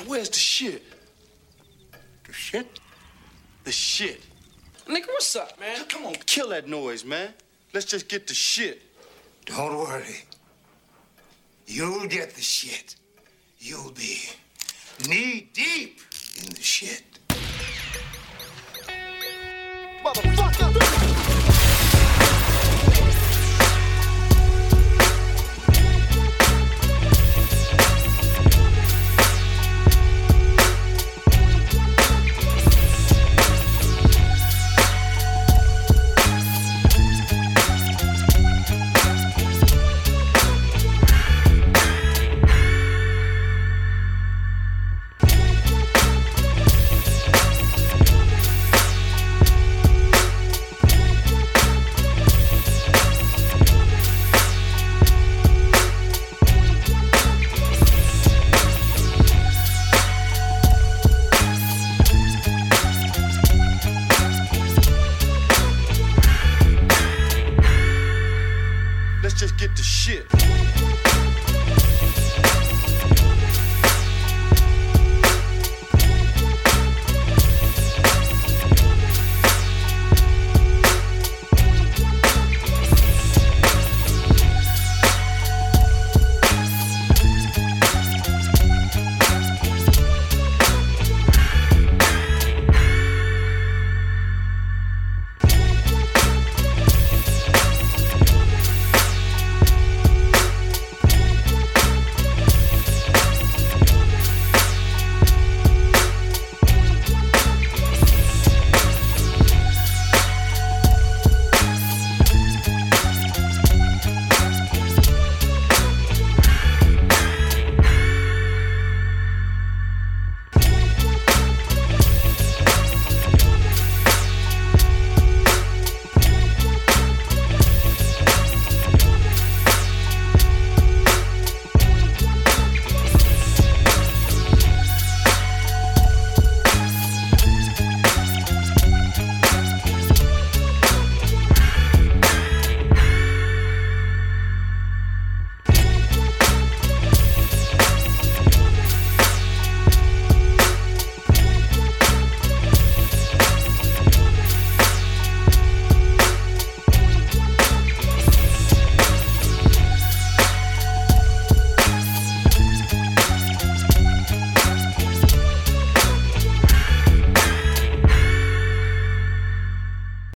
where's the shit? The shit? The shit. Nigga, what's up, man? Come on, kill that noise, man. Let's just get the shit. Don't worry. You'll get the shit. You'll be knee